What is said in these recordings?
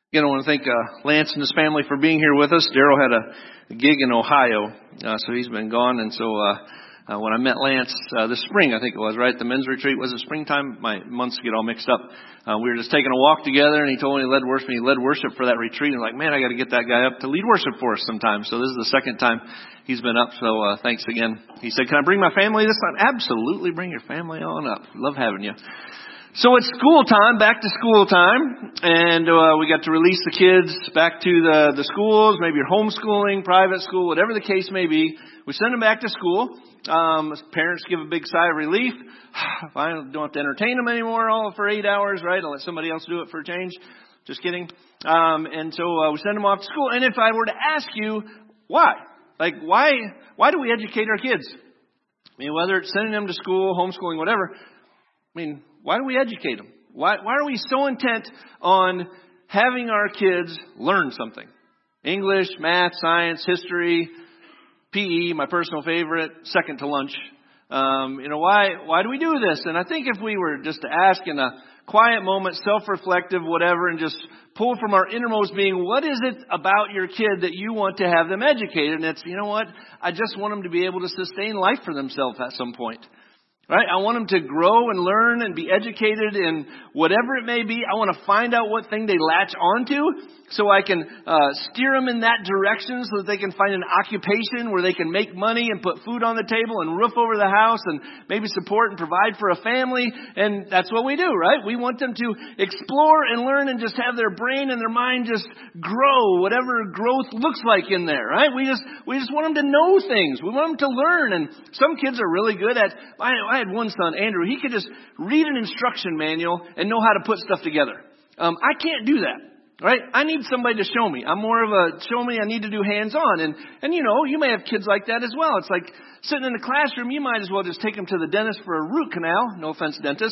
Again, I want to thank Lance and his family for being here with us. Daryl had a gig in Ohio, so he's been gone. And so when I met Lance this spring, I think it was, right? The men's retreat, was it springtime? My months get all mixed up. We were just taking a walk together, and he told me he led worship for that retreat. And I'm like, man, I got to get that guy up to lead worship for us sometime. So this is the second time he's been up. So thanks again. He said, can I bring my family this time? Absolutely, bring your family on up. Love having you. So it's school time, back to school time, and we got to release the kids back to the schools. Maybe you're homeschooling, private school, whatever the case may be. We send them back to school. Parents give a big sigh of relief. I don't have to entertain them anymore all for 8 hours, right? I'll let somebody else do it for a change. Just kidding. And so we send them off to school. And if I were to ask you why, why do we educate our kids? I mean, whether it's sending them to school, homeschooling, whatever. I mean, why do we educate them? Why are we so intent on having our kids learn something? English, math, science, history, PE, my personal favorite, second to lunch. Why do we do this? And I think if we were just to ask in a quiet moment, self-reflective, whatever, and just pull from our innermost being, what is it about your kid that you want to have them educated? And it's, you know what? I just want them to be able to sustain life for themselves at some point. Right? I want them to grow and learn and be educated in whatever it may be. I want to find out what thing they latch onto so I can steer them in that direction so that they can find an occupation where they can make money and put food on the table and roof over the house and maybe support and provide for a family. And that's what we do, right? We want them to explore and learn and just have their brain and their mind just grow, whatever growth looks like in there, right? We just want them to know things. We want them to learn. And some kids are really good at, I had one son, Andrew, he could just read an instruction manual and know how to put stuff together. I can't do that. Right? I need somebody to show me. I'm more of a show me, I need to do hands-on. And you may have kids like that as well. It's like sitting in the classroom, you might as well just take them to the dentist for a root canal. No offense, dentist.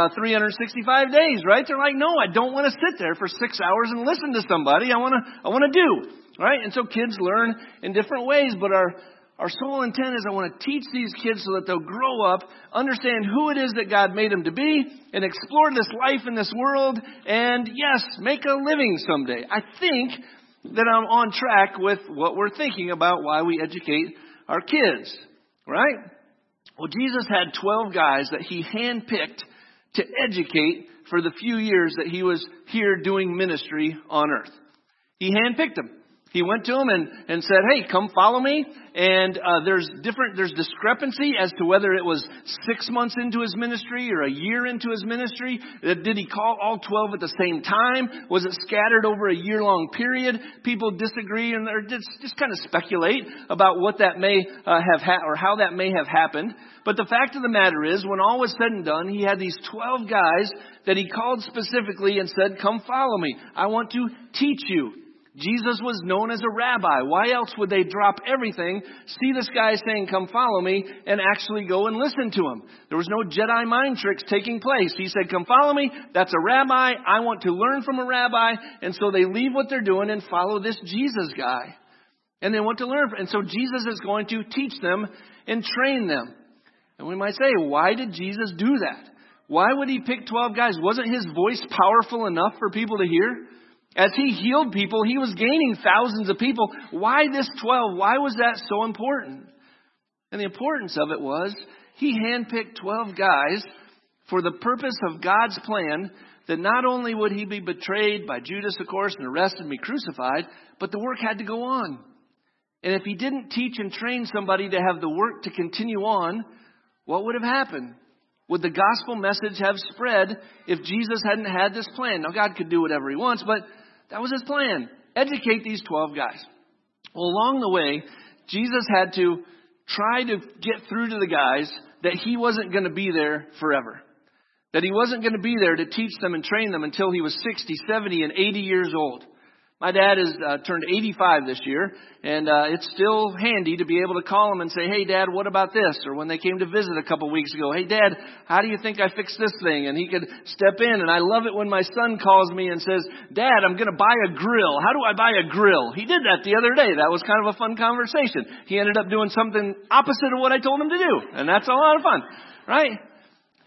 365 days, right? They're like, no, I don't want to sit there for 6 hours and listen to somebody. I want to do. Right? And so kids learn in different ways, but our sole intent is I want to teach these kids so that they'll grow up, understand who it is that God made them to be, and explore this life in this world, and yes, make a living someday. I think that I'm on track with what we're thinking about why we educate our kids, right? Well, Jesus had 12 guys that he handpicked to educate for the few years that he was here doing ministry on earth. He handpicked them. He went to them and said, hey, come follow me. And there's discrepancy as to whether it was 6 months into his ministry or a year into his ministry. Did he call all 12 at the same time? Was it scattered over a year-long period? People disagree and they're just kind of speculate about what that may have or how that may have happened. But the fact of the matter is, when all was said and done, he had these 12 guys that he called specifically and said, come follow me. I want to teach you. Jesus was known as a rabbi. Why else would they drop everything, see this guy saying, come follow me, and actually go and listen to him? There was no Jedi mind tricks taking place. He said, come follow me. That's a rabbi. I want to learn from a rabbi. And so they leave what they're doing and follow this Jesus guy. And they want to learn. And so Jesus is going to teach them and train them. And we might say, why did Jesus do that? Why would he pick 12 guys? Wasn't his voice powerful enough for people to hear? As he healed people, he was gaining thousands of people. Why this 12? Why was that so important? And the importance of it was he handpicked 12 guys for the purpose of God's plan, that not only would he be betrayed by Judas, of course, and arrested and be crucified, but the work had to go on. And if he didn't teach and train somebody to have the work to continue on, what would have happened? Would the gospel message have spread if Jesus hadn't had this plan? Now, God could do whatever he wants, but that was his plan. Educate these 12 guys. Well, along the way, Jesus had to try to get through to the guys that he wasn't going to be there forever. That he wasn't going to be there to teach them and train them until he was 60, 70, and 80 years old. My dad has turned 85 this year, and it's still handy to be able to call him and say, hey, Dad, what about this? Or when they came to visit a couple weeks ago, hey, Dad, how do you think I fixed this thing? And he could step in, and I love it when my son calls me and says, Dad, I'm going to buy a grill. How do I buy a grill? He did that the other day. That was kind of a fun conversation. He ended up doing something opposite of what I told him to do, and that's a lot of fun, right?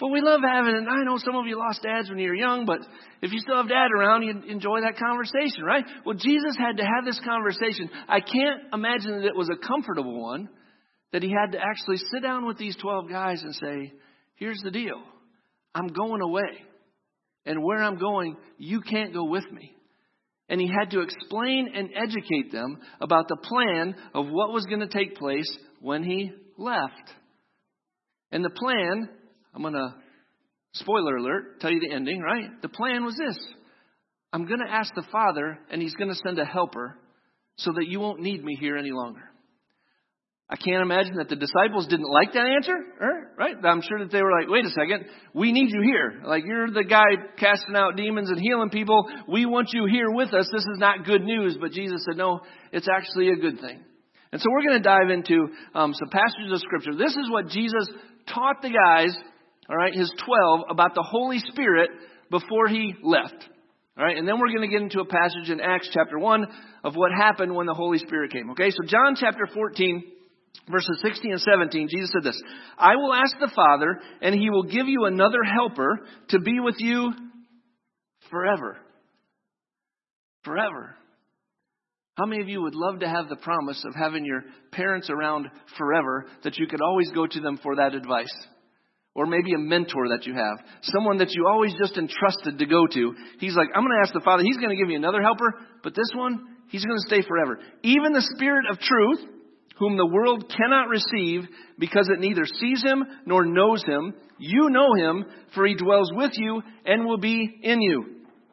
But we love having, and I know some of you lost dads when you were young, but if you still have dad around, you enjoy that conversation, right? Well, Jesus had to have this conversation. I can't imagine that it was a comfortable one, that he had to actually sit down with these 12 guys and say, here's the deal. I'm going away. And where I'm going, you can't go with me. And he had to explain and educate them about the plan of what was going to take place when he left. And the plan, I'm going to, spoiler alert, tell you the ending, right? The plan was this. I'm going to ask the Father, and he's going to send a helper so that you won't need me here any longer. I can't imagine that the disciples didn't like that answer, right? I'm sure that they were like, wait a second, we need you here. Like, you're the guy casting out demons and healing people. We want you here with us. This is not good news. But Jesus said, no, it's actually a good thing. And so we're going to dive into some passages of Scripture. This is what Jesus taught the guys, all right, his 12, about the Holy Spirit before he left. All right, and then we're going to get into a passage in Acts chapter 1 of what happened when the Holy Spirit came. Okay, so John chapter 14, verses 16 and 17, Jesus said this, I will ask the Father, and he will give you another helper to be with you forever. Forever. How many of you would love to have the promise of having your parents around forever, that you could always go to them for that advice? Or maybe a mentor that you have. Someone that you always just entrusted to go to. He's like, I'm going to ask the Father, he's going to give me another helper, but this one, he's going to stay forever. Even the Spirit of truth, whom the world cannot receive because it neither sees him nor knows him. You know him, for he dwells with you and will be in you.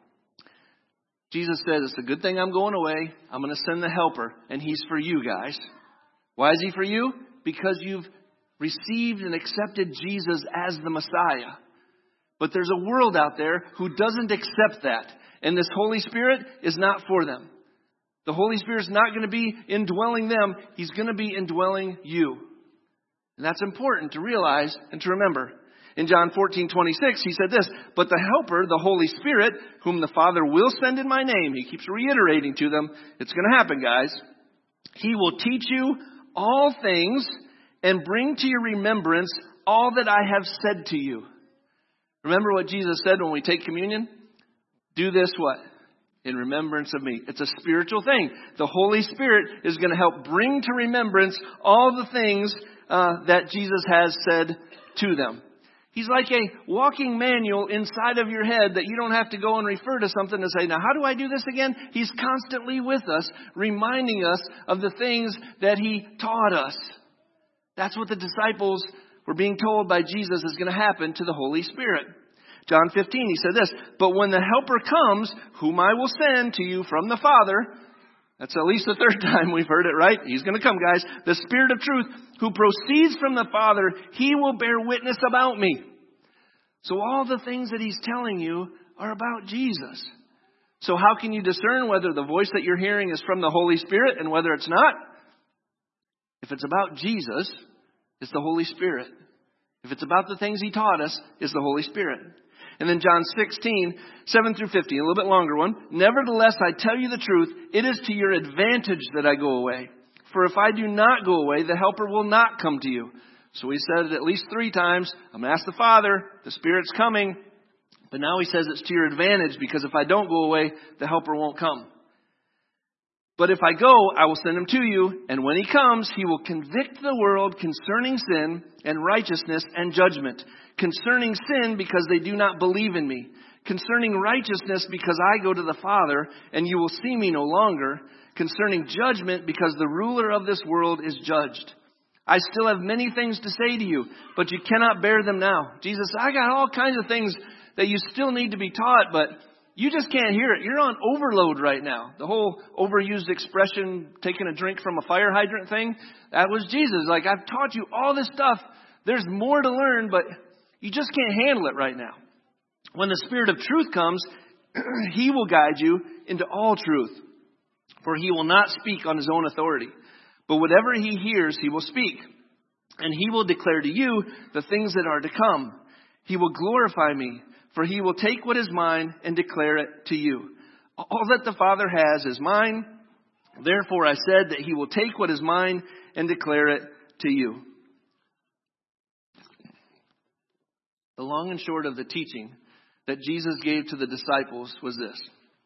Jesus said, it's a good thing I'm going away. I'm going to send the helper, and he's for you guys. Why is he for you? Because you've received and accepted Jesus as the Messiah. But there's a world out there who doesn't accept that. And this Holy Spirit is not for them. The Holy Spirit's not going to be indwelling them. He's going to be indwelling you. And that's important to realize and to remember. In John 14:26, he said this, but the Helper, the Holy Spirit, whom the Father will send in my name, he keeps reiterating to them, it's going to happen, guys. He will teach you all things and bring to your remembrance all that I have said to you. Remember what Jesus said when we take communion? Do this what? In remembrance of me. It's a spiritual thing. The Holy Spirit is going to help bring to remembrance all the things that Jesus has said to them. He's like a walking manual inside of your head that you don't have to go and refer to something to say, now how do I do this again? He's constantly with us, reminding us of the things that he taught us. That's what the disciples were being told by Jesus is going to happen to the Holy Spirit. John 15, he said this, but when the Helper comes, whom I will send to you from the Father, that's at least the third time we've heard it, right? He's going to come, guys. The Spirit of truth, who proceeds from the Father, he will bear witness about me. So all the things that he's telling you are about Jesus. So how can you discern whether the voice that you're hearing is from the Holy Spirit and whether it's not? If it's about Jesus, it's the Holy Spirit. If it's about the things he taught us, it's the Holy Spirit. And then John 16, 7 through 15, a little bit longer one. Nevertheless, I tell you the truth, it is to your advantage that I go away. For if I do not go away, the Helper will not come to you. So he said it at least 3 times. I'm going to ask the Father, the Spirit's coming. But now he says it's to your advantage because if I don't go away, the Helper won't come. But if I go, I will send him to you. And when he comes, he will convict the world concerning sin and righteousness and judgment. Concerning sin, because they do not believe in me. Concerning righteousness, because I go to the Father, and you will see me no longer. Concerning judgment, because the ruler of this world is judged. I still have many things to say to you, but you cannot bear them now. Jesus, I got all kinds of things that you still need to be taught, but you just can't hear it. You're on overload right now. The whole overused expression, taking a drink from a fire hydrant thing, that was Jesus. Like, I've taught you all this stuff. There's more to learn, but you just can't handle it right now. When the Spirit of truth comes, he will guide you into all truth. For he will not speak on his own authority. But whatever he hears, he will speak. And he will declare to you the things that are to come. He will glorify me. For he will take what is mine and declare it to you. All that the Father has is mine. Therefore I said that he will take what is mine and declare it to you. The long and short of the teaching that Jesus gave to the disciples was this.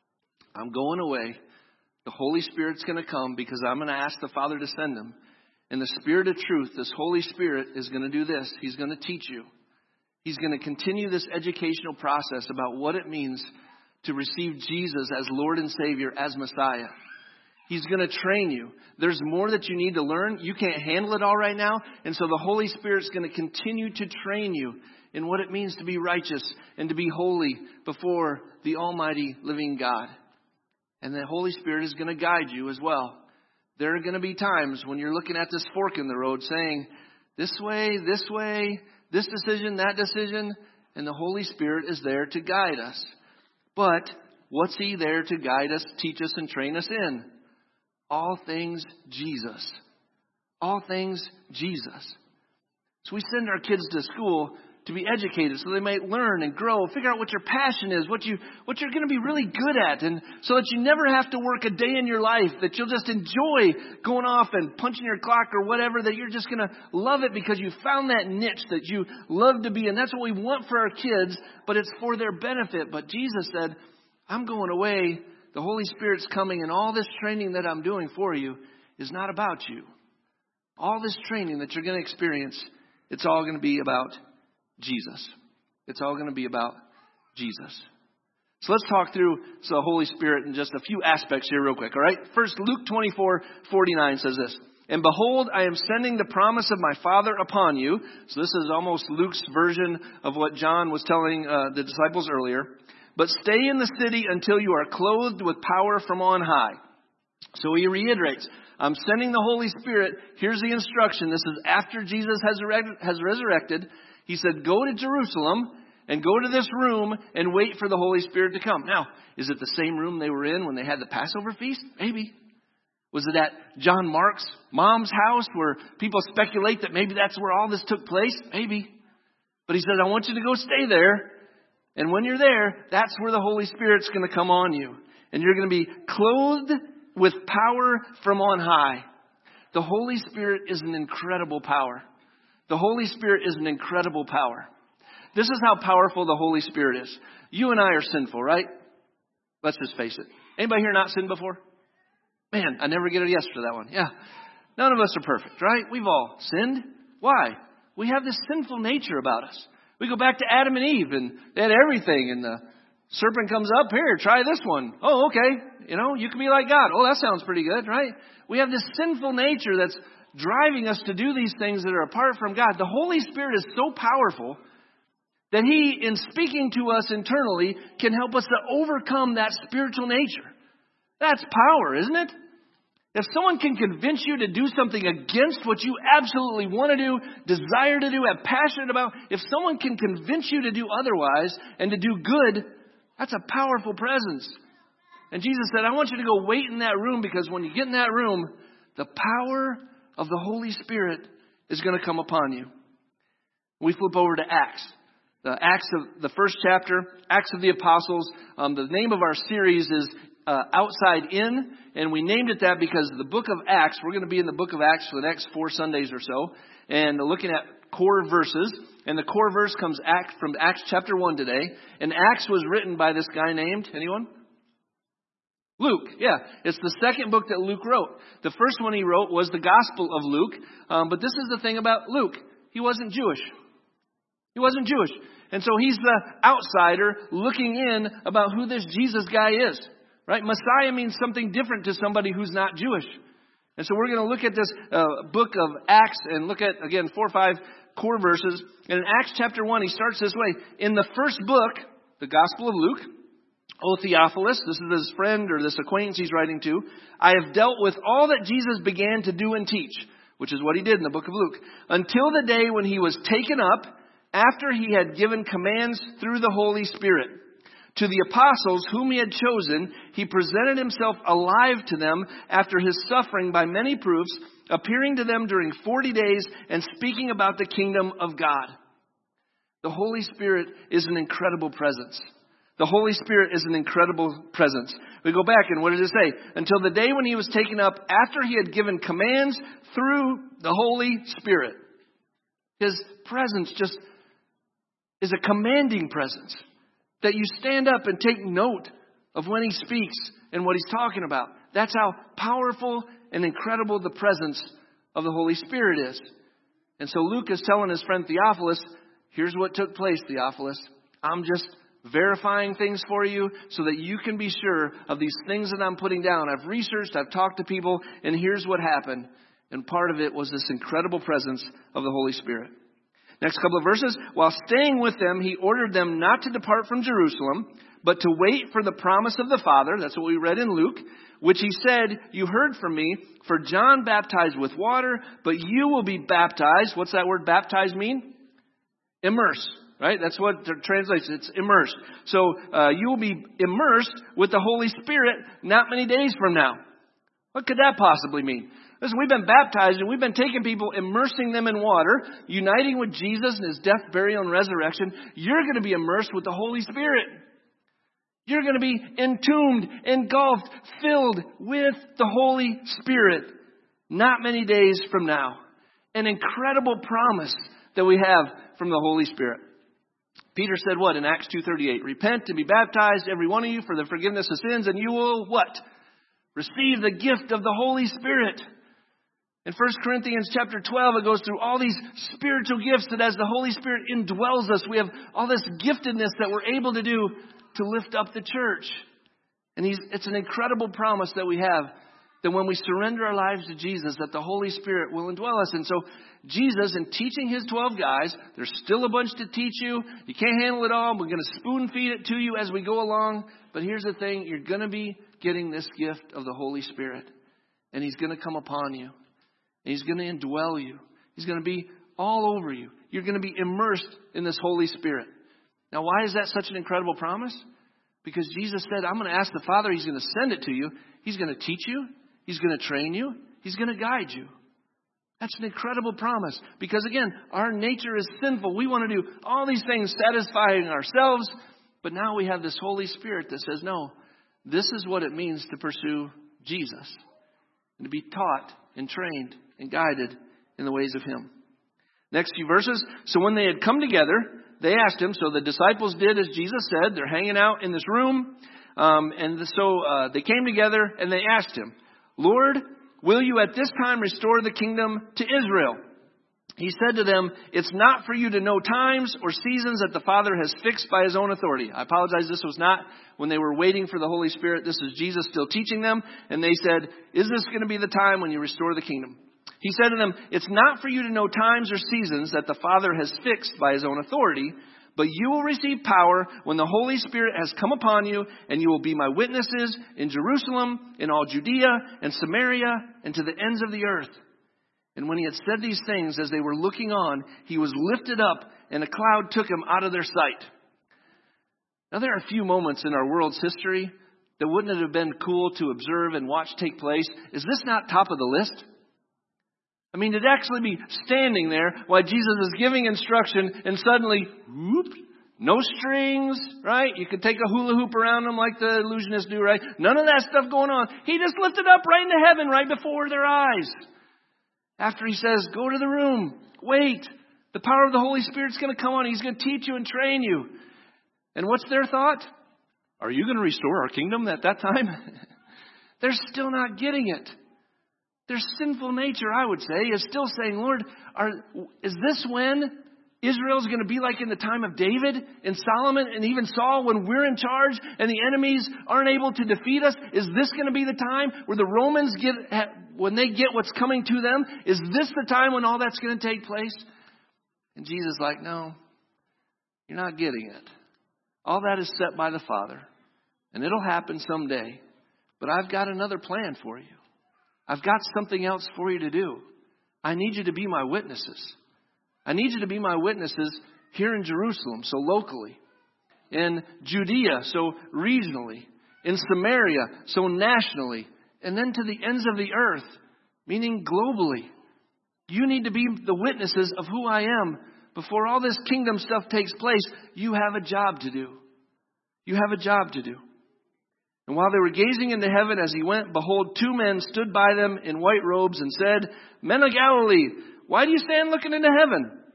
I'm going away. The Holy Spirit's going to come because I'm going to ask the Father to send him. And the Spirit of truth, this Holy Spirit, is going to do this. He's going to teach you. He's going to continue this educational process about what it means to receive Jesus as Lord and Savior, as Messiah. He's going to train you. There's more that you need to learn. You can't handle it all right now. And so the Holy Spirit's going to continue to train you in what it means to be righteous and to be holy before the Almighty living God. And the Holy Spirit is going to guide you as well. There are going to be times when you're looking at this fork in the road saying, this way, this decision, that decision. And the Holy Spirit is there to guide us. But what's He there to guide us, teach us, and train us in? All things Jesus. All things Jesus. So we send our kids to school to be educated so they might learn and grow, figure out what your passion is, what you're going to be really good at, and so that you never have to work a day in your life, that you'll just enjoy going off and punching your clock or whatever, that you're just going to love it because you found that niche that you love to be in. That's what we want for our kids, but it's for their benefit. But Jesus said, I'm going away. The Holy Spirit's coming, and all this training that I'm doing for you is not about you. All this training that you're going to experience, it's all going to be about Jesus. It's all going to be about Jesus. So let's talk through the Holy Spirit in just a few aspects here real quick, all right? First, Luke 24:49 says this. And behold, I am sending the promise of my Father upon you. So this is almost Luke's version of what John was telling the disciples earlier. But stay in the city until you are clothed with power from on high. So he reiterates, I'm sending the Holy Spirit. Here's the instruction. This is after Jesus has resurrected. He said, go to Jerusalem and go to this room and wait for the Holy Spirit to come. Now, is it the same room they were in when they had the Passover feast? Maybe. Was it at John Mark's mom's house where people speculate that maybe that's where all this took place? Maybe. But he said, I want you to go stay there. And when you're there, that's where the Holy Spirit's going to come on you. And you're going to be clothed with power from on high. The Holy Spirit is an incredible power. The Holy Spirit is an incredible power. This is how powerful the Holy Spirit is. You and I are sinful, right? Let's just face it. Anybody here not sinned before? Man, I never get a yes for that one. Yeah. None of us are perfect, right? We've all sinned. Why? We have this sinful nature about us. We go back to Adam and Eve and they had everything and the serpent comes up, here, try this one. Oh, okay. You can be like God. Oh, that sounds pretty good, right? We have this sinful nature that's driving us to do these things that are apart from God. The Holy Spirit is so powerful that He, in speaking to us internally, can help us to overcome that spiritual nature. That's power, isn't it? If someone can convince you to do something against what you absolutely want to do, desire to do, have passion about, if someone can convince you to do otherwise and to do good, that's a powerful presence. And Jesus said, I want you to go wait in that room because when you get in that room, the power of the Holy Spirit is going to come upon you. We flip over to Acts. The Acts of the first chapter, Acts of the Apostles. The name of our series is Outside In, and we named it that because the book of Acts, we're going to be in the book of Acts for the next 4 Sundays or so, and looking at core verses. And the core verse comes from Acts chapter 1 today. And Acts was written by this guy named, anyone? Luke, yeah. It's the second book that Luke wrote. The first one he wrote was the Gospel of Luke. But this is the thing about Luke. He wasn't Jewish. He wasn't Jewish. And so he's the outsider looking in about who this Jesus guy is. Right? Messiah means something different to somebody who's not Jewish. And so we're going to look at this book of Acts and look at, again, 4 or 5 core verses. And in Acts chapter 1, he starts this way. In the first book, the Gospel of Luke, O Theophilus, this is his friend or this acquaintance he's writing to, I have dealt with all that Jesus began to do and teach, which is what he did in the book of Luke, until the day when he was taken up after he had given commands through the Holy Spirit. To the apostles whom he had chosen, he presented himself alive to them after his suffering by many proofs, appearing to them during 40 days and speaking about the kingdom of God. The Holy Spirit is an incredible presence. The Holy Spirit is an incredible presence. We go back and what does it say? Until the day when he was taken up after he had given commands through the Holy Spirit. His presence just, is a commanding presence. That you stand up and take note of when He speaks and what He's talking about. That's how powerful and incredible the presence of the Holy Spirit is. And so Luke is telling his friend Theophilus, here's what took place, Theophilus. I'm just verifying things for you so that you can be sure of these things that I'm putting down. I've researched, I've talked to people, and here's what happened. And part of it was this incredible presence of the Holy Spirit. Next couple of verses. While staying with them, He ordered them not to depart from Jerusalem, but to wait for the promise of the Father. That's what we read in Luke. Which He said, you heard from me, for John baptized with water, but you will be baptized. What's that word baptize mean? Immerse. Right? That's what it translates. It's immersed. So you will be immersed with the Holy Spirit not many days from now. What could that possibly mean? Listen, we've been baptized and we've been taking people, immersing them in water, uniting with Jesus in His death, burial, and resurrection. You're going to be immersed with the Holy Spirit. You're going to be entombed, engulfed, filled with the Holy Spirit not many days from now. An incredible promise that we have from the Holy Spirit. Peter said what in Acts 2:38? Repent and be baptized, every one of you, for the forgiveness of sins, and you will what? Receive the gift of the Holy Spirit. In 1 Corinthians chapter 12, it goes through all these spiritual gifts that as the Holy Spirit indwells us, we have all this giftedness that we're able to do to lift up the church. And it's an incredible promise that we have, that when we surrender our lives to Jesus, that the Holy Spirit will indwell us. And so Jesus, in teaching His 12 guys, there's still a bunch to teach you. You can't handle it all. We're going to spoon feed it to you as we go along. But here's the thing. You're going to be getting this gift of the Holy Spirit. And He's going to come upon you. And He's going to indwell you. He's going to be all over you. You're going to be immersed in this Holy Spirit. Now, why is that such an incredible promise? Because Jesus said, I'm going to ask the Father. He's going to send it to you. He's going to teach you. He's going to train you. He's going to guide you. That's an incredible promise. Because again, our nature is sinful. We want to do all these things satisfying ourselves. But now we have this Holy Spirit that says, no, this is what it means to pursue Jesus. And to be taught and trained and guided in the ways of Him. Next few verses. So when they had come together, they asked Him. So the disciples did as Jesus said. They're hanging out in this room. So they came together and they asked Him, Lord, will you at this time restore the kingdom to Israel? He said to them, it's not for you to know times or seasons that the Father has fixed by His own authority. I apologize, this was not when they were waiting for the Holy Spirit. This is Jesus still teaching them. And they said, is this going to be the time when you restore the kingdom? He said to them, it's not for you to know times or seasons that the Father has fixed by His own authority, but you will receive power when the Holy Spirit has come upon you, and you will be my witnesses in Jerusalem, in all Judea and Samaria, and to the ends of the earth. And when He had said these things, as they were looking on, He was lifted up, and a cloud took Him out of their sight. Now, there are a few moments in our world's history that wouldn't it have been cool to observe and watch take place? Is this not top of the list? I mean, to actually be standing there while Jesus is giving instruction and suddenly, whoop, no strings, right? You could take a hula hoop around them like the illusionists do, right? None of that stuff going on. He just lifted up right into heaven right before their eyes. After He says, go to the room, wait. The power of the Holy Spirit's going to come on. He's going to teach you and train you. And what's their thought? Are you going to restore our kingdom at that time? They're still not getting it. Their sinful nature, I would say, is still saying, Lord, is this when Israel's going to be like in the time of David and Solomon and even Saul when we're in charge and the enemies aren't able to defeat us? Is this going to be the time where the Romans when they get what's coming to them? Is this the time when all that's going to take place? And Jesus is like, no, you're not getting it. All that is set by the Father. And it'll happen someday. But I've got another plan for you. I've got something else for you to do. I need you to be my witnesses. I need you to be my witnesses here in Jerusalem, so locally. In Judea, so regionally. In Samaria, so nationally. And then to the ends of the earth, meaning globally. You need to be the witnesses of who I am. Before all this kingdom stuff takes place, you have a job to do. You have a job to do. And while they were gazing into heaven as He went, behold, two men stood by them in white robes and said, Men of Galilee, why do you stand looking into heaven?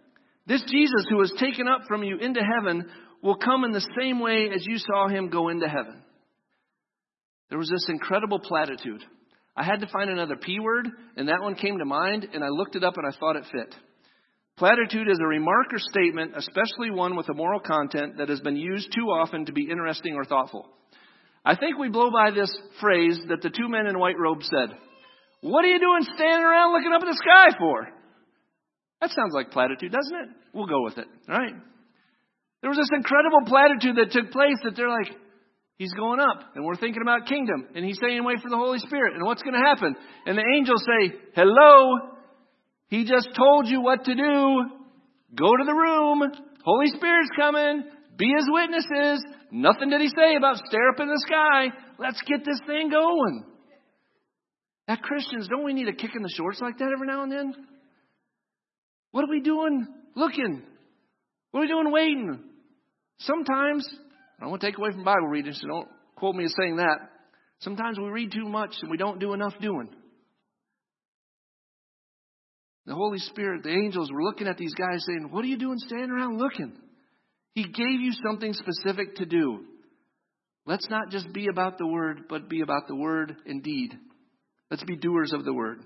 This Jesus who was taken up from you into heaven will come in the same way as you saw him go into heaven. There was this incredible platitude. I had to find another P word, and that one came to mind, and I looked it up and I thought it fit. Platitude is a remark or statement, especially one with a moral content that has been used too often to be interesting or thoughtful. I think we blow by this phrase that the two men in white robes said. What are you doing standing around looking up at the sky for? That sounds like platitude, doesn't it? We'll go with it, right? There was this incredible platitude that took place that they're like, he's going up, and we're thinking about kingdom, and he's saying wait for the Holy Spirit, and what's going to happen? And the angels say, hello, he just told you what to do. Go to the room. Holy Spirit's coming. Be his witnesses. Nothing did he say about stare up in the sky. Let's get this thing going. As Christians, don't we need a kick in the shorts like that every now and then? What are we doing looking? What are we doing waiting? Sometimes, I don't want to take away from Bible reading, so don't quote me as saying that. Sometimes we read too much and we don't do enough doing. The Holy Spirit, the angels were looking at these guys saying, what are you doing standing around looking? He gave you something specific to do. Let's not just be about the word, but be about the word and deed. Let's be doers of the word.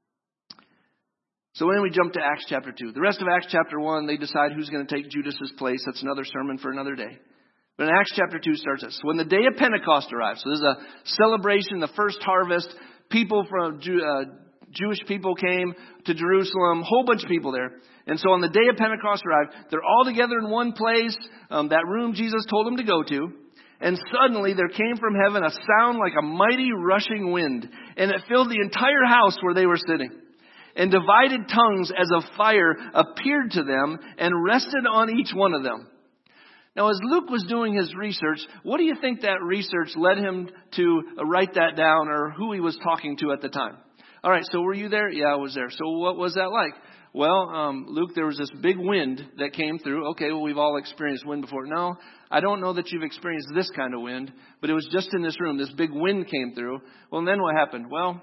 So then we jump to Acts chapter 2. The rest of Acts chapter 1, they decide who's going to take Judas's place. That's another sermon for another day. But in Acts chapter 2 starts this. When the day of Pentecost arrives, so this is a celebration, the first harvest, people from Jewish people came to Jerusalem, whole bunch of people there. And so on the day of Pentecost arrived, they're all together in one place, that room Jesus told them to go to. And suddenly there came from heaven a sound like a mighty rushing wind, and it filled the entire house where they were sitting. And divided tongues as of fire appeared to them and rested on each one of them. Now, as Luke was doing his research, what do you think that research led him to write that down, or who he was talking to at the time? All right, so were you there? Yeah, I was there. So what was that like? Well, Luke, there was this big wind that came through. Okay, well, we've all experienced wind before. No, I don't know that you've experienced this kind of wind, but it was just in this room. This big wind came through. Well, and then what happened? Well,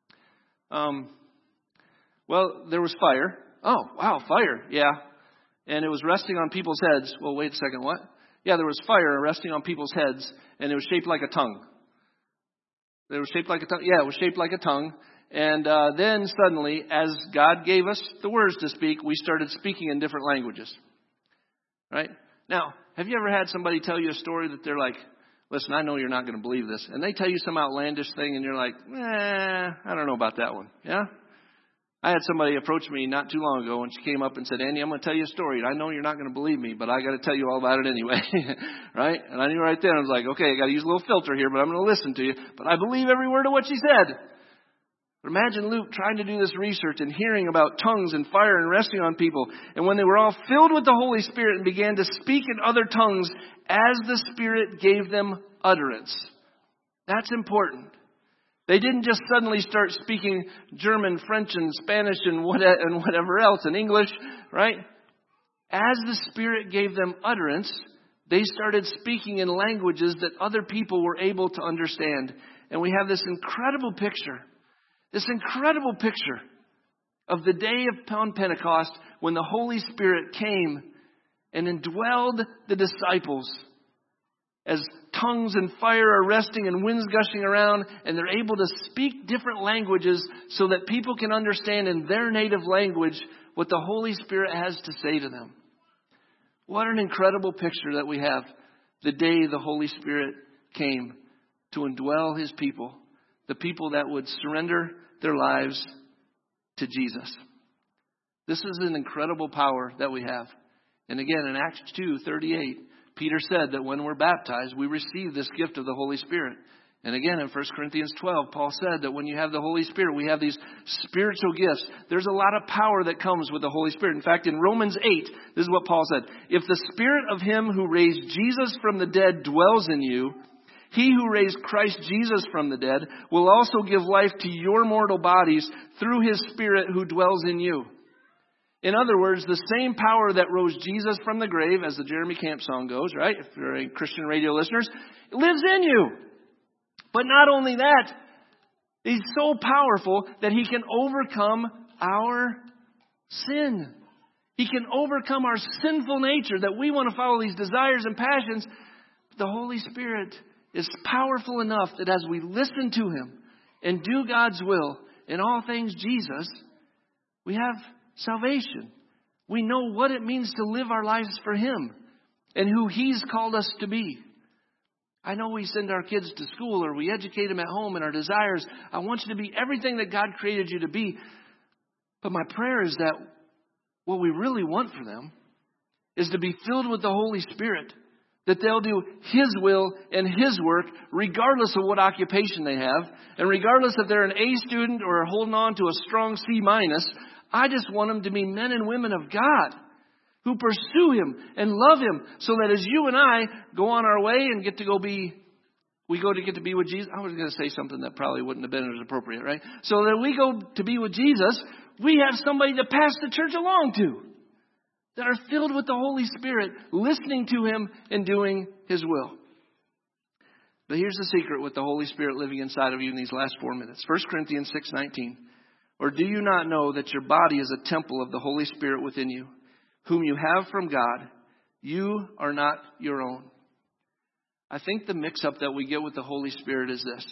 there was fire. Oh, wow, fire. Yeah. And it was resting on people's heads. Well, wait a second, what? Yeah, there was fire resting on people's heads, and it was shaped like a tongue. It was shaped like a tongue. Yeah, it was shaped like a tongue. And then suddenly, as God gave us the words to speak, we started speaking in different languages. Right? Now, have you ever had somebody tell you a story that they're like, listen, I know you're not going to believe this. And they tell you some outlandish thing, and you're like, I don't know about that one. Yeah? I had somebody approach me not too long ago, and she came up and said, Andy, I'm going to tell you a story. And I know you're not going to believe me, but I got to tell you all about it anyway. Right? And I knew right then, I was like, okay, I got to use a little filter here, but I'm going to listen to you. But I believe every word of what she said. But imagine Luke trying to do this research and hearing about tongues and fire and resting on people. And when they were all filled with the Holy Spirit and began to speak in other tongues as the Spirit gave them utterance. That's important. They didn't just suddenly start speaking German, French, and Spanish and whatever else, and English, right? As the Spirit gave them utterance, they started speaking in languages that other people were able to understand. And we have this incredible picture of the day of Pentecost when the Holy Spirit came and indwelled the disciples. As tongues and fire are resting and winds gushing around, and they're able to speak different languages so that people can understand in their native language what the Holy Spirit has to say to them. What an incredible picture that we have the day the Holy Spirit came to indwell his people, the people that would surrender their lives to Jesus. This is an incredible power that we have. And again, in Acts 2:38, Peter said that when we're baptized, we receive this gift of the Holy Spirit. And again, in 1 Corinthians 12, Paul said that when you have the Holy Spirit, we have these spiritual gifts. There's a lot of power that comes with the Holy Spirit. In fact, in Romans 8, this is what Paul said. If the Spirit of him who raised Jesus from the dead dwells in you, he who raised Christ Jesus from the dead will also give life to your mortal bodies through his Spirit who dwells in you. In other words, the same power that rose Jesus from the grave, as the Jeremy Camp song goes, right? If you're a Christian radio listeners, it lives in you. But not only that, he's so powerful that he can overcome our sin. He can overcome our sinful nature that we want to follow these desires and passions. The Holy Spirit is powerful enough that as we listen to Him and do God's will in all things Jesus, we have salvation. We know what it means to live our lives for Him and who He's called us to be. I know we send our kids to school or we educate them at home in our desires. I want you to be everything that God created you to be. But my prayer is that what we really want for them is to be filled with the Holy Spirit. That they'll do His will and His work regardless of what occupation they have. And regardless if they're an A student or holding on to a strong C-. I just want them to be men and women of God who pursue Him and love Him so that as you and I go on our way and get to be with Jesus. I was going to say something that probably wouldn't have been as appropriate, right? So that we go to be with Jesus, we have somebody to pass the church along to. That are filled with the Holy Spirit, listening to Him and doing His will. But here's the secret with the Holy Spirit living inside of you in these last 4 minutes. 1 Corinthians 6:19. Or do you not know that your body is a temple of the Holy Spirit within you, whom you have from God? You are not your own. I think the mix-up that we get with the Holy Spirit is this.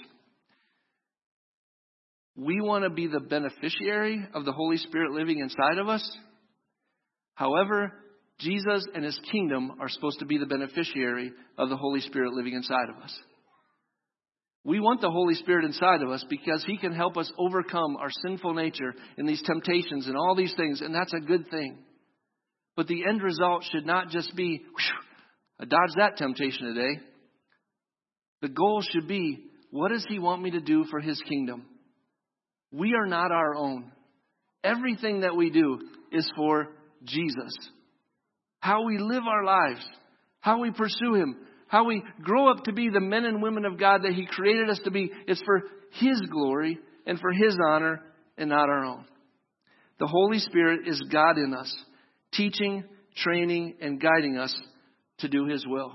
We want to be the beneficiary of the Holy Spirit living inside of us. However, Jesus and His kingdom are supposed to be the beneficiary of the Holy Spirit living inside of us. We want the Holy Spirit inside of us because He can help us overcome our sinful nature in these temptations and all these things, and that's a good thing. But the end result should not just be, I dodged that temptation today. The goal should be, what does He want me to do for His kingdom? We are not our own. Everything that we do is for Jesus. How we live our lives, how we pursue Him, how we grow up to be the men and women of God that He created us to be, is for His glory and for His honor and not our own. The Holy Spirit is God in us, teaching, training, and guiding us to do His will.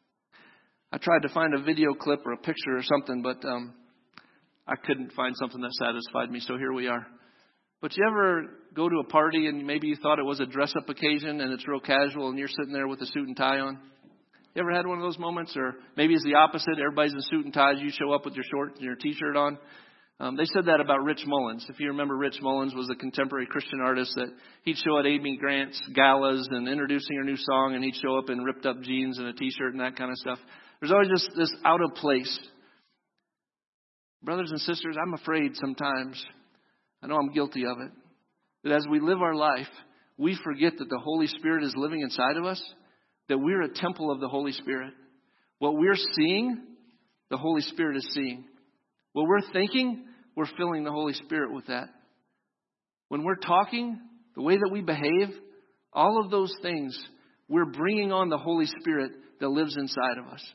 I tried to find a video clip or a picture or something, but I couldn't find something that satisfied me, so here we are. But you ever go to a party and maybe you thought it was a dress-up occasion and it's real casual and you're sitting there with a suit and tie on? You ever had one of those moments? Or maybe it's the opposite. Everybody's in suit and ties. You show up with your shorts and your T-shirt on. They said that about Rich Mullins. If you remember, Rich Mullins was a contemporary Christian artist that he'd show at Amy Grant's galas and introducing her new song, and he'd show up in ripped up jeans and a T-shirt and that kind of stuff. There's always just this out of place. Brothers and sisters, I'm afraid sometimes, I know I'm guilty of it, that as we live our life, we forget that the Holy Spirit is living inside of us, that we're a temple of the Holy Spirit. What we're seeing, the Holy Spirit is seeing. What we're thinking, we're filling the Holy Spirit with that. When we're talking, the way that we behave, all of those things, we're bringing on the Holy Spirit that lives inside of us.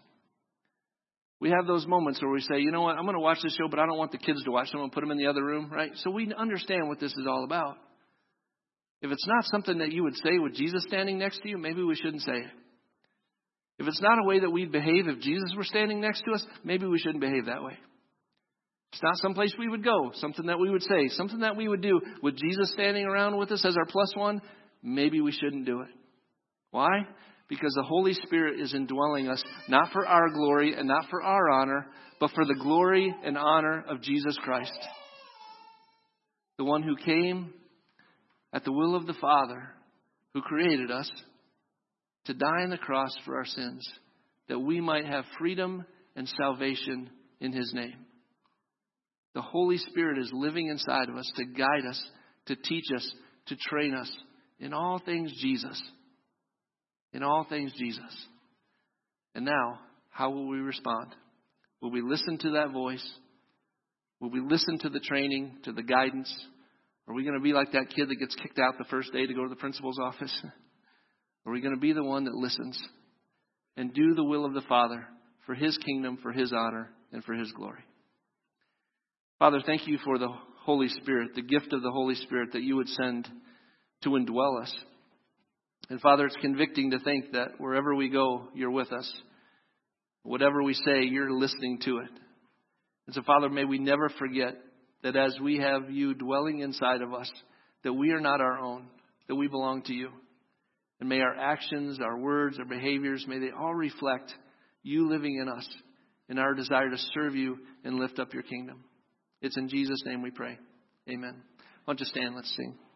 We have those moments where we say, you know what, I'm going to watch this show, but I don't want the kids to watch. I'm going to put them in the other room, right? So we understand what this is all about. If it's not something that you would say with Jesus standing next to you, maybe we shouldn't say it. If it's not a way that we'd behave if Jesus were standing next to us, maybe we shouldn't behave that way. It's not someplace we would go, something that we would say, something that we would do with Jesus standing around with us as our plus one, maybe we shouldn't do it. Why? Because the Holy Spirit is indwelling us, not for our glory and not for our honor, but for the glory and honor of Jesus Christ. The one who came at the will of the Father, who created us, to die on the cross for our sins, that we might have freedom and salvation in His name. The Holy Spirit is living inside of us to guide us, to teach us, to train us in all things Jesus. In all things Jesus. And now, how will we respond? Will we listen to that voice? Will we listen to the training, to the guidance? Are we going to be like that kid that gets kicked out the first day to go to the principal's office? Are we going to be the one that listens and do the will of the Father for His kingdom, for His honor, and for His glory? Father, thank You for the Holy Spirit, the gift of the Holy Spirit that You would send to indwell us. And Father, it's convicting to think that wherever we go, You're with us. Whatever we say, You're listening to it. And so, Father, may we never forget that as we have You dwelling inside of us, that we are not our own, that we belong to You. And may our actions, our words, our behaviors, may they all reflect you living in us and our desire to serve you and lift up your kingdom. It's in Jesus' name we pray. Amen. Why don't you stand? Let's sing.